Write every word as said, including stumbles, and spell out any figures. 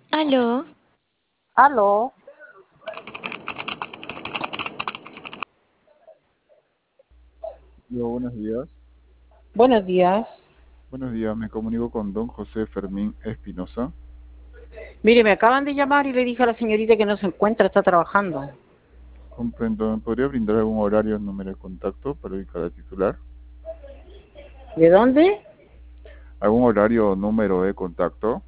Aló, Aló, Yo, buenos días. buenos días. Buenos días, me comunico con don José Fermín Espinosa. Mire, me acaban de llamar y le dije a la señorita que no se encuentra, está trabajando. Comprendo, ¿me podría brindar algún horario o número de contacto para ubicar al titular? ¿De dónde? ¿Algún horario o número de contacto?